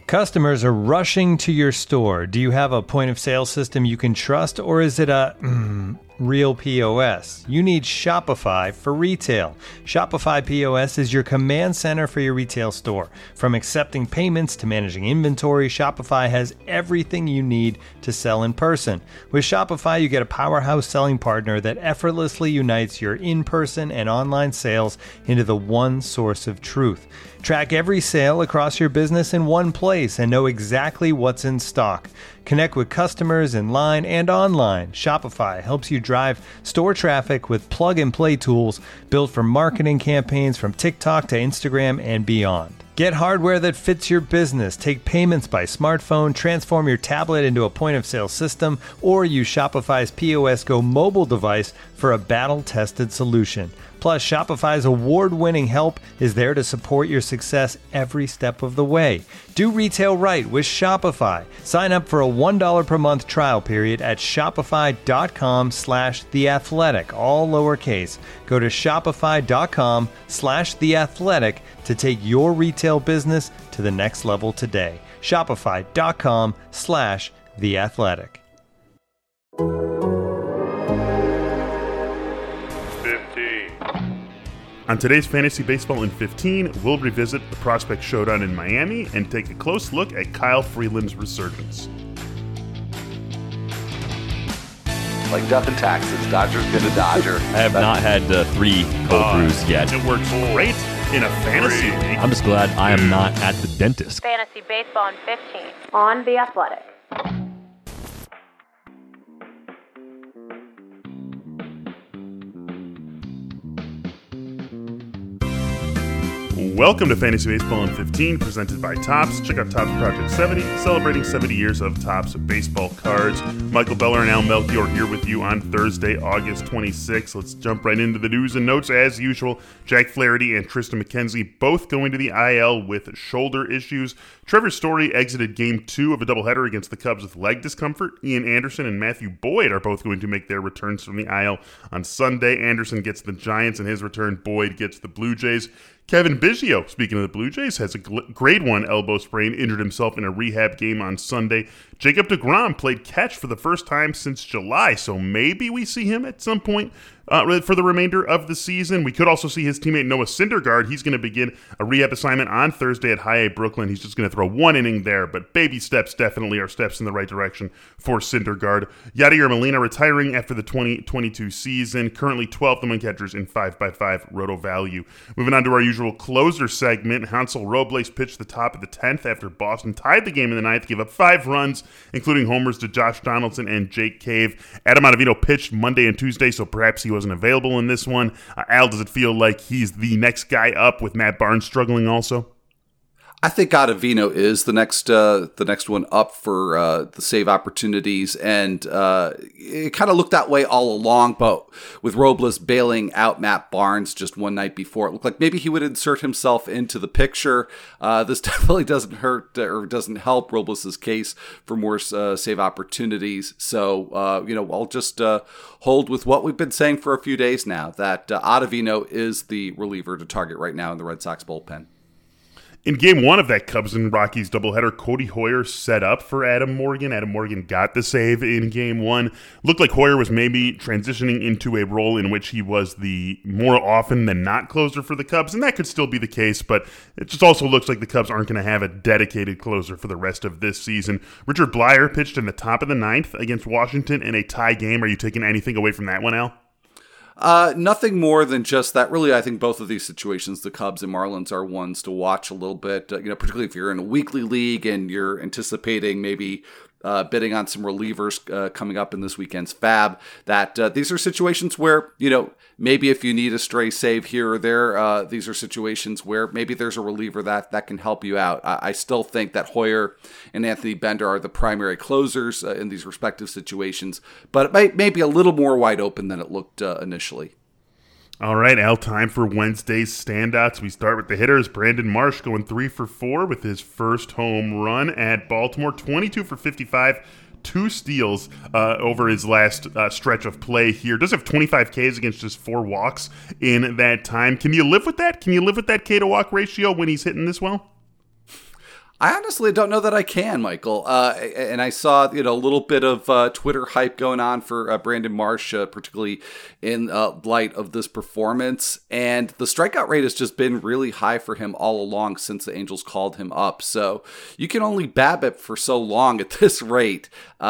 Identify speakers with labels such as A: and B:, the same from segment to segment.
A: Customers are rushing to your store. Do you have a point of sale system you can trust, or is it a real POS? You need Shopify for retail. Shopify POS is your command center for your retail store. From accepting payments to managing inventory, Shopify has everything you need to sell in person. With Shopify, you get a powerhouse selling partner that effortlessly unites your in-person and online sales into the one source of truth. Track every sale across your business in one place and know exactly what's in stock. Connect with customers in line and online. Shopify helps you drive store traffic with plug-and-play tools built for marketing campaigns from TikTok to Instagram and beyond. Get hardware that fits your business. Take payments by smartphone, transform your tablet into a point-of-sale system, or use Shopify's POS Go mobile device for a battle-tested solution. Plus, Shopify's award-winning help is there to support your success every step of the way. Do retail right with Shopify. Sign up for a $1 per month trial period at shopify.com/theathletic, all lowercase. Go to shopify.com/theathletic to take your retail business to the next level today. Shopify.com/theathletic.
B: On today's Fantasy Baseball in 15, we'll revisit the prospect showdown in Miami and take a close look at Kyle Freeland's resurgence.
C: Like death and taxes, Dodger's gonna Dodger.
D: I have not had 3 cold brews yet.
B: It works great in a fantasy league.
D: I'm just glad I am not at the dentist.
E: Fantasy Baseball in 15 on The Athletic.
B: Welcome to Fantasy Baseball in 15, presented by Topps. Check out Topps Project 70, celebrating 70 years of Topps baseball cards. Michael Beller and Al Melchior here with you on Thursday, August 26th. Let's jump right into the news and notes as usual. Jack Flaherty and Tristan McKenzie both going to the IL with shoulder issues. Trevor Story exited Game 2 of a doubleheader against the Cubs with leg discomfort. Ian Anderson and Matthew Boyd are both going to make their returns from the IL on Sunday. Anderson gets the Giants in his return. Boyd gets the Blue Jays. Kevin Biggio, speaking of the Blue Jays, has a grade 1 elbow sprain, injured himself in a rehab game on Sunday. Jacob deGrom played catch for the first time since July, so maybe we see him at some point for the remainder of the season. We could also see his teammate Noah Syndergaard. He's going to begin a rehab assignment on Thursday at High A Brooklyn. He's just going to throw one inning there, but baby steps definitely are steps in the right direction for Syndergaard. Yadier Molina retiring after the 2022 season. Currently 12th among catchers in 5x5 roto value. Moving on to our usual closer segment, Hansel Robles pitched the top of the 10th after Boston tied the game in the 9th, gave up 5 runs, including homers to Josh Donaldson and Jake Cave. Adam Ottavino pitched Monday and Tuesday, so perhaps he wasn't available in this one. Al, does it feel like he's the next guy up with Matt Barnes struggling also?
C: I think Ottavino is the next one up for the save opportunities, and it kind of looked that way all along. But with Robles bailing out Matt Barnes just one night before, it looked like maybe he would insert himself into the picture. This definitely doesn't hurt or doesn't help Robles' case for more save opportunities. So I'll just hold with what we've been saying for a few days now, that Ottavino is the reliever to target right now in the Red Sox bullpen.
B: In Game 1 of that Cubs and Rockies doubleheader, Cody Hoyer set up for Adam Morgan. Adam Morgan got the save in Game 1. Looked like Hoyer was maybe transitioning into a role in which he was the more often than not closer for the Cubs, and that could still be the case, but it just also looks like the Cubs aren't going to have a dedicated closer for the rest of this season. Richard Bleier pitched in the top of the 9th against Washington in a tie game. Are you taking anything away from that one, Al?
C: Nothing more than just that. Really, I think both of these situations, the Cubs and Marlins, are ones to watch a little bit. Particularly if you're in a weekly league and you're anticipating maybe bidding on some relievers coming up in this weekend's fab. That these are situations where maybe if you need a stray save here or there, these are situations where maybe there's a reliever that can help you out. I still think that Hoyer and Anthony Bender are the primary closers in these respective situations, but it may be a little more wide open than it looked initially.
B: All right, Al, time for Wednesday's standouts. We start with the hitters. Brandon Marsh going 3 for 4 with his first home run at Baltimore. 22 for 55, 2 steals over his last stretch of play here. Does have 25 Ks against just 4 walks in that time. Can you live with that? Can you live with that K to walk ratio when he's hitting this well?
C: I honestly don't know that I can, Michael. And I saw, a little bit of Twitter hype going on for Brandon Marsh, particularly in light of this performance. And the strikeout rate has just been really high for him all along since the Angels called him up. So you can only BABIP for so long at this rate.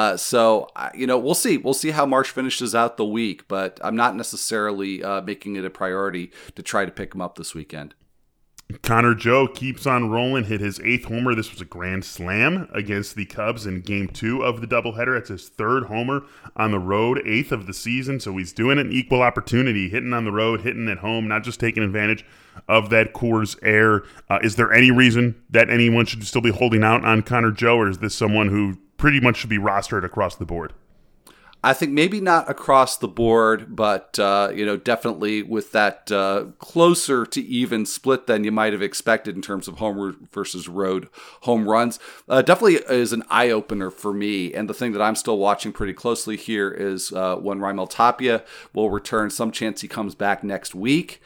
C: So we'll see. We'll see how Marsh finishes out the week, but I'm not necessarily making it a priority to try to pick him up this weekend.
B: Connor Joe keeps on rolling, hit his 8th homer. This was a grand slam against the Cubs in Game 2 of the doubleheader. It's his 3rd homer on the road, 8th of the season. So he's doing an equal opportunity, hitting on the road, hitting at home, not just taking advantage of that Coors air. Is there any reason that anyone should still be holding out on Connor Joe, or is this someone who pretty much should be rostered across the board?
C: I think maybe not across the board, but, definitely with that closer to even split than you might have expected in terms of home versus road home runs. Definitely is an eye-opener for me. And the thing that I'm still watching pretty closely here is when Raimel Tapia will return. Some chance he comes back next week.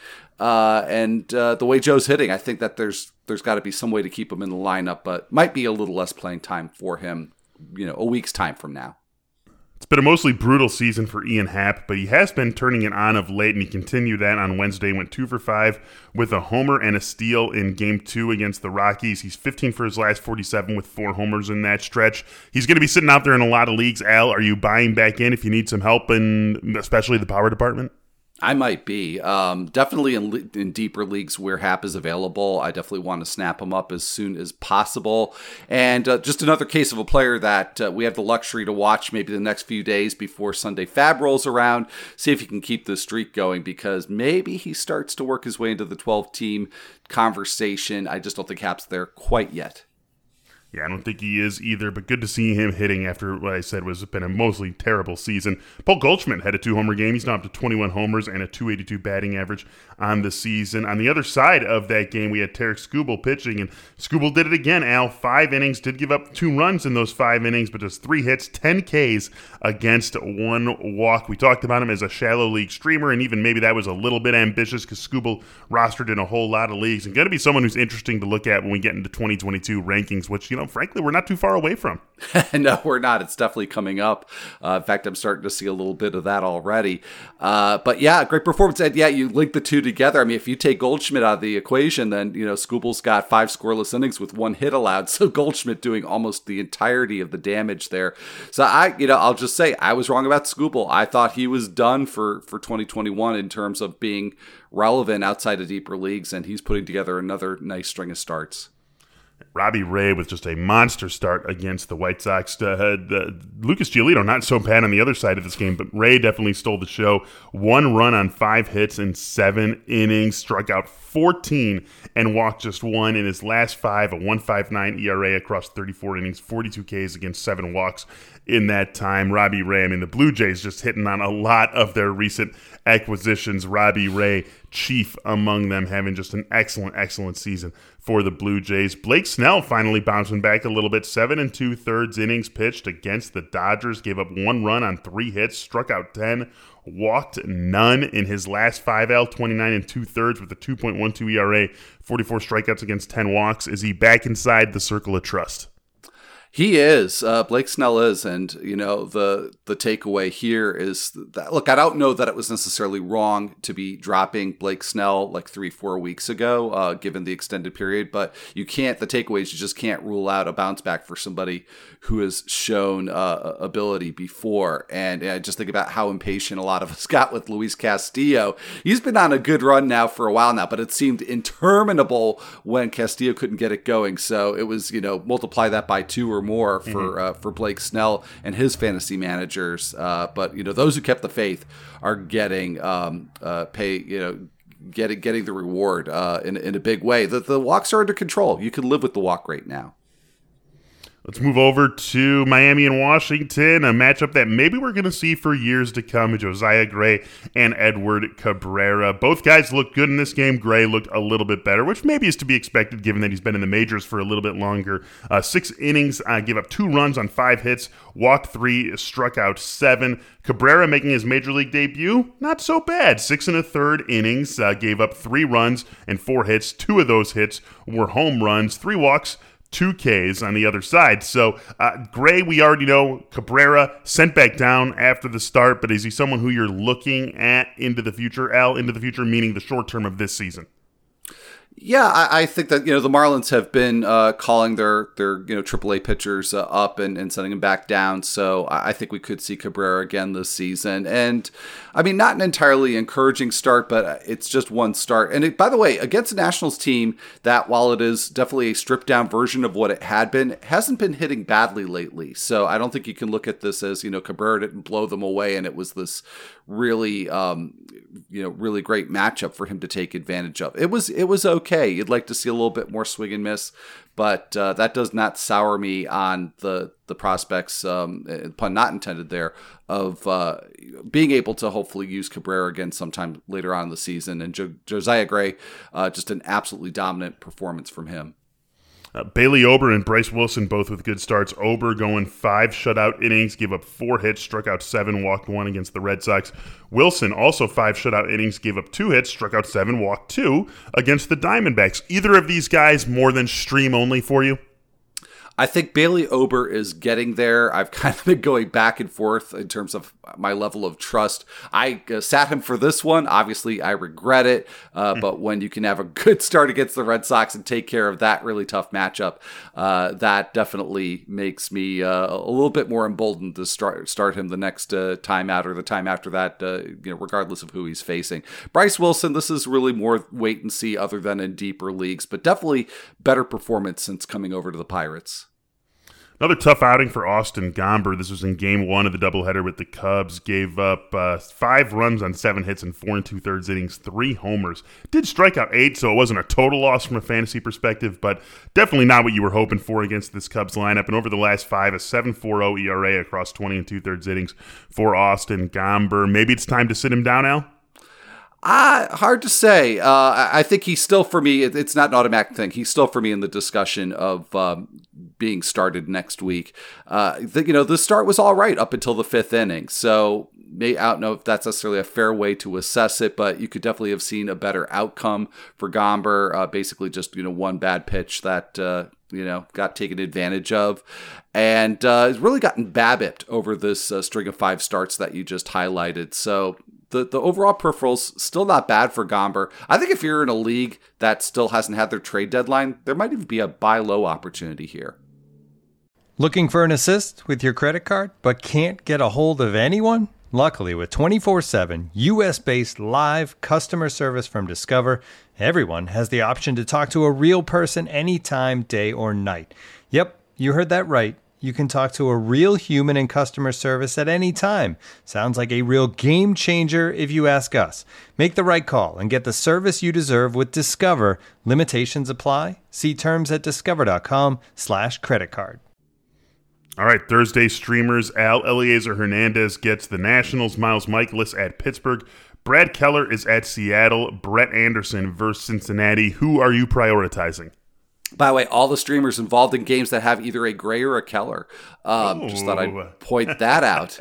C: And the way Joe's hitting, I think that there's got to be some way to keep him in the lineup, but might be a little less playing time for him, a week's time from now.
B: It's been a mostly brutal season for Ian Happ, but he has been turning it on of late, and he continued that on Wednesday. Went 2 for 5 with a homer and a steal in Game 2 against the Rockies. He's 15 for his last 47 with 4 homers in that stretch. He's going to be sitting out there in a lot of leagues. Al, are you buying back in if you need some help in especially the power department?
C: I might be. Definitely in deeper leagues where Happ is available, I definitely want to snap him up as soon as possible. And just another case of a player that we have the luxury to watch maybe the next few days before Sunday Fab rolls around, see if he can keep this streak going, because maybe he starts to work his way into the 12-team conversation. I just don't think Happ's there quite yet.
B: Yeah, I don't think he is either, but good to see him hitting after what I said was been a mostly terrible season. Paul Goldschmidt had a 2-homer game. He's now up to 21 homers and a .282 batting average on the season. On the other side of that game, we had Tarik Skubal pitching, and Skubal did it again, Al. 5 innings, did give up 2 runs in those 5 innings, but just 3 hits, 10 Ks against 1 walk. We talked about him as a shallow league streamer, and even maybe that was a little bit ambitious because Skubal rostered in a whole lot of leagues, and going to be someone who's interesting to look at when we get into 2022 rankings, which, frankly, we're not too far away from.
C: No, we're not. It's definitely coming up. In fact, I'm starting to see a little bit of that already. But yeah, great performance. And yeah, you link the two together. I mean, if you take Goldschmidt out of the equation, then, Skubal's got 5 scoreless innings with 1 hit allowed. So Goldschmidt doing almost the entirety of the damage there. So I'll just say I was wrong about Skubal. I thought he was done for 2021 in terms of being relevant outside of deeper leagues. And he's putting together another nice string of starts.
B: Robbie Ray with just a monster start against the White Sox. Lucas Giolito not so bad on the other side of this game, but Ray definitely stole the show. 1 run on 5 hits in 7 innings, struck out 14 and walked just 1 in his last 5, a 1.59 ERA across 34 innings, 42 Ks against 7 walks in that time. Robbie Ray, the Blue Jays just hitting on a lot of their recent acquisitions. Robbie Ray, chief among them, having just an excellent season for the Blue Jays. Blake Snell finally bouncing back a little bit. 7 2/3 innings pitched against the Dodgers. Gave up 1 run on 3 hits, struck out 10, walked none in his last 5 L, 29 2/3 with a 2.12 ERA, 44 strikeouts against 10 walks. Is he back inside the circle of trust?
C: He is. Blake Snell is. And, the takeaway here is that, look, I don't know that it was necessarily wrong to be dropping Blake Snell like 3-4 weeks ago, given the extended period. But the takeaway is you just can't rule out a bounce back for somebody who has shown ability before. And I just think about how impatient a lot of us got with Luis Castillo. He's been on a good run now for a while now, but it seemed interminable when Castillo couldn't get it going. So it was, multiply that by 2 or more for Blake Snell and his fantasy managers. But those who kept the faith are getting getting the reward in a big way. The walks are under control. You can live with the walk rate now.
B: Let's move over to Miami and Washington, a matchup that maybe we're going to see for years to come. Josiah Gray and Edward Cabrera. Both guys looked good in this game. Gray looked a little bit better, which maybe is to be expected given that he's been in the majors for a little bit longer. 6 innings, gave up 2 runs on 5 hits, walked 3, struck out 7. Cabrera making his major league debut, not so bad. 6 1/3 innings, gave up 3 runs and 4 hits. 2 of those hits were home runs, 3 walks, 2 Ks on the other side. So Gray, we already know. Cabrera sent back down after the start, but is he someone who you're looking at into the future, Al, into the future, meaning the short term of this season?
C: Yeah, I think that, the Marlins have been calling their AAA pitchers up and sending them back down. So I think we could see Cabrera again this season. And I mean, not an entirely encouraging start, but it's just one start. And by the way, against a Nationals team that, while it is definitely a stripped down version of what it had been, hasn't been hitting badly lately. So I don't think you can look at this as, Cabrera didn't blow them away and it was this really, really great matchup for him to take advantage of. It was okay. You'd like to see a little bit more swing and miss, but that does not sour me on the prospects, pun not intended there, of being able to hopefully use Cabrera again sometime later on in the season. And Josiah Gray, just an absolutely dominant performance from him.
B: Bailey Ober and Bryce Wilson both with good starts. Ober going 5 shutout innings, gave up 4 hits, struck out 7, walked 1 against the Red Sox. Wilson also 5 shutout innings, gave up 2 hits, struck out 7, walked 2 against the Diamondbacks. Either of these guys more than stream only for you?
C: I think Bailey Ober is getting there. I've kind of been going back and forth in terms of my level of trust. I sat him for this one. Obviously, I regret it. But when you can have a good start against the Red Sox and take care of that really tough matchup, that definitely makes me a little bit more emboldened to start him the next time out or the time after that, regardless of who he's facing. Bryce Wilson, this is really more wait and see other than in deeper leagues, but definitely better performance since coming over to the Pirates.
B: Another tough outing for Austin Gomber. This was in Game 1 of the doubleheader with the Cubs. Gave up 5 runs on 7 hits in 4 2/3 innings, 3 homers. Did strike out 8, so it wasn't a total loss from a fantasy perspective, but definitely not what you were hoping for against this Cubs lineup. And over the last 5, a 7.40 ERA across 20 2/3 innings for Austin Gomber. Maybe it's time to sit him down, Al?
C: Hard to say. I think he's still, for me, it's not an automatic thing. He's still, for me, in the discussion of being started next week. The start was all right up until the 5th inning. So I don't know if that's necessarily a fair way to assess it, but you could definitely have seen a better outcome for Gomber. Basically just, one bad pitch that, got taken advantage of. And has really gotten BABIP'd over this string of 5 starts that you just highlighted. So the overall peripherals still not bad for Gomber. I think if you're in a league that still hasn't had their trade deadline, there might even be a buy low opportunity here.
A: Looking for an assist with your credit card, but can't get a hold of anyone? Luckily, with 24/7 U.S.-based live customer service from Discover, everyone has the option to talk to a real person anytime, day or night. Yep, you heard that right. You can talk to a real human in customer service at any time. Sounds like a real game changer if you ask us. Make the right call and get the service you deserve with Discover. Limitations apply. See terms at discover.com/creditcard.
B: All right, Thursday streamers. Eliezer Hernandez gets the Nationals. Miles Mikolas at Pittsburgh. Brad Keller is at Seattle. Brett Anderson versus Cincinnati. Who are you prioritizing?
C: By the way, all the streamers involved in games that have either a Gray or a Keller. Just thought I'd point that out.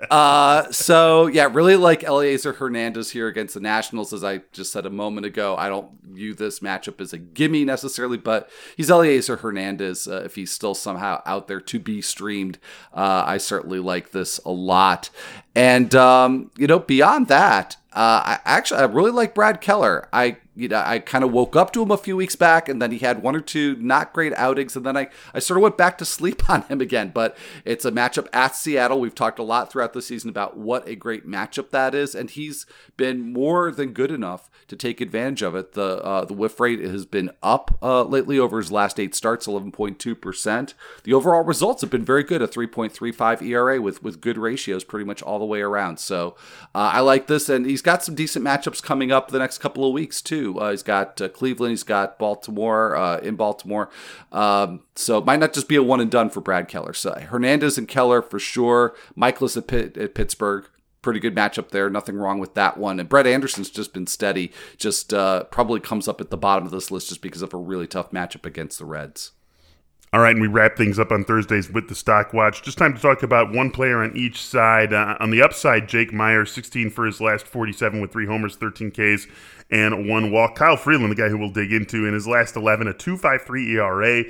C: Really like Eliezer Hernandez here against the Nationals. As I just said a moment ago, I don't view this matchup as a gimme necessarily, but he's Eliezer Hernandez. If he's still somehow out there to be streamed, I certainly like this a lot. And, beyond that, I really like Brad Keller. I kind of woke up to him a few weeks back, and then he had 1 or 2 not great outings, and then I sort of went back to sleep on him again. But it's a matchup at Seattle. We've talked a lot throughout the season about what a great matchup that is, and he's been more than good enough to take advantage of it. The whiff rate has been up lately over his last 8 starts, 11.2%. The overall results have been very good, a 3.35 ERA with good ratios pretty much all the way around. So I like this, and he's got some decent matchups coming up the next couple of weeks too. He's got Cleveland, he's got Baltimore, in Baltimore. So it might not just be a one and done for Brad Keller. So Hernandez and Keller for sure. Mikolas at Pittsburgh. Pretty good matchup there. Nothing wrong with that one. And Brett Anderson's just been steady. Just probably comes up at the bottom of this list just because of a really tough matchup against the Reds.
B: All right, and we wrap things up on Thursdays with the Stock Watch. Just time to talk about one player on each side. On the upside, Jake Meyer, 16 for his last 47 with 3 homers, 13 Ks, and 1 walk. Kyle Freeland, the guy who we'll dig into, in his last 11, a 2.53 ERA,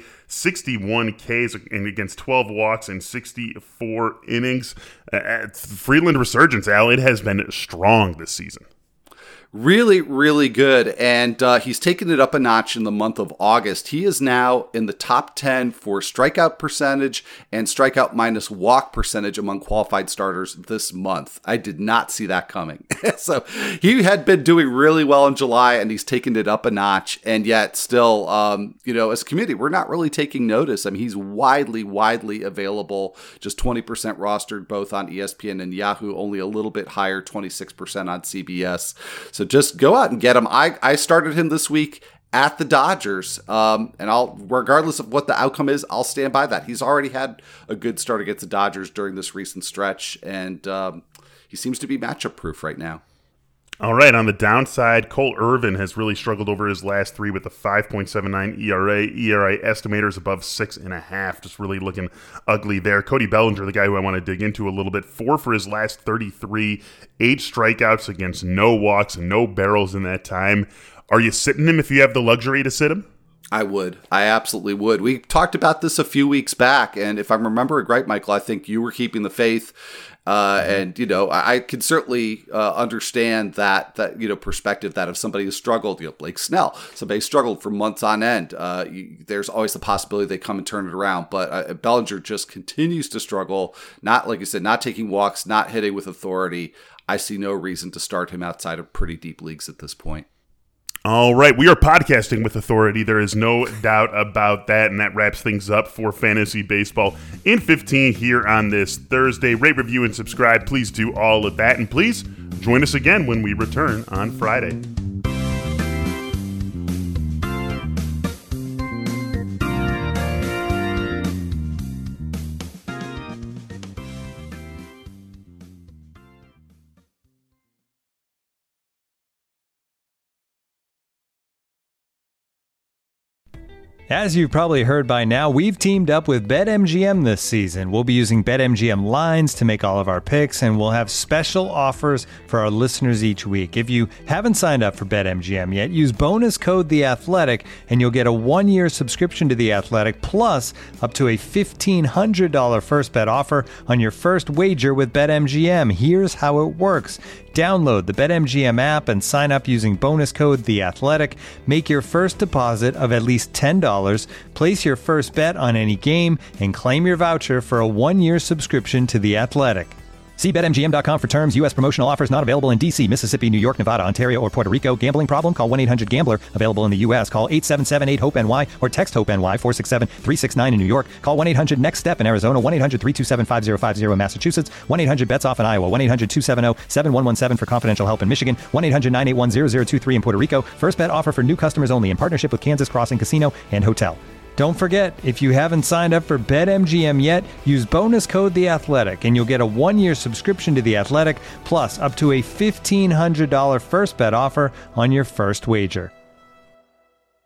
B: 61 Ks and against 12 walks and 64 innings. Freeland resurgence, Al, it has been strong this season.
C: Really, really good. And he's taken it up a notch in the month of August. He is now in the top 10 for strikeout percentage and strikeout minus walk percentage among qualified starters this month. I did not see that coming. So he had been doing really well in July, and he's taken it up a notch. And yet still, as a community, we're not really taking notice. I mean, he's widely available, just 20% rostered both on ESPN and Yahoo, only a little bit higher, 26% on CBS. So just go out and get him. I started him this week at the Dodgers, and I'll, regardless of what the outcome is, I'll stand by that. He's already had a good start against the Dodgers during this recent stretch, and he seems to be matchup proof right now.
B: All right, on the downside, Cole Irvin has really struggled over his last 3 with a 5.79 ERA. ERA estimators above 6.5, just really looking ugly there. Cody Bellinger, the guy who I want to dig into a little bit, 4 for his last 33, 8 strikeouts against no walks and no barrels in that time. Are you sitting him if you have the luxury to sit him?
C: I would. I absolutely would. We talked about this a few weeks back, and if I'm remembering right, Michael, I think you were keeping the faith. And I can certainly understand that perspective that if somebody has struggled, Blake Snell, somebody struggled for months on end, there's always the possibility they come and turn it around. But Bellinger just continues to struggle. Not, like you said, not taking walks, not hitting with authority. I see no reason to start him outside of pretty deep leagues at this point.
B: All right, we are podcasting with authority. There is no doubt about that, and that wraps things up for Fantasy Baseball in 15 here on this Thursday. Rate, review, and subscribe. Please do all of that, and please join us again when we return on Friday.
A: As you've probably heard by now, we've teamed up with BetMGM this season. We'll be using BetMGM lines to make all of our picks, and we'll have special offers for our listeners each week. If you haven't signed up for BetMGM yet, use bonus code The Athletic, and you'll get a 1-year subscription to The Athletic, plus up to a $1,500 first bet offer on your first wager with BetMGM. Here's how it works. Download the BetMGM app and sign up using bonus code The Athletic. Make your first deposit of at least $10. Place your first bet on any game and claim your voucher for a 1-year subscription to The Athletic. See BetMGM.com for terms. U.S. promotional offers not available in D.C., Mississippi, New York, Nevada, Ontario, or Puerto Rico. Gambling problem? Call 1-800-GAMBLER. Available in the U.S. Call 877-8-HOPE-NY or text HOPE-NY 467-369 in New York. Call 1-800-NEXT-STEP in Arizona. 1-800-327-5050 in Massachusetts. 1-800-BETS-OFF in Iowa. 1-800-270-7117 for confidential help in Michigan. 1-800-981-0023 in Puerto Rico. First bet offer for new customers only in partnership with Kansas Crossing Casino and Hotel. Don't forget, if you haven't signed up for BetMGM yet, use bonus code The Athletic, and you'll get a 1-year subscription to The Athletic, plus up to a $1,500 first bet offer on your first wager.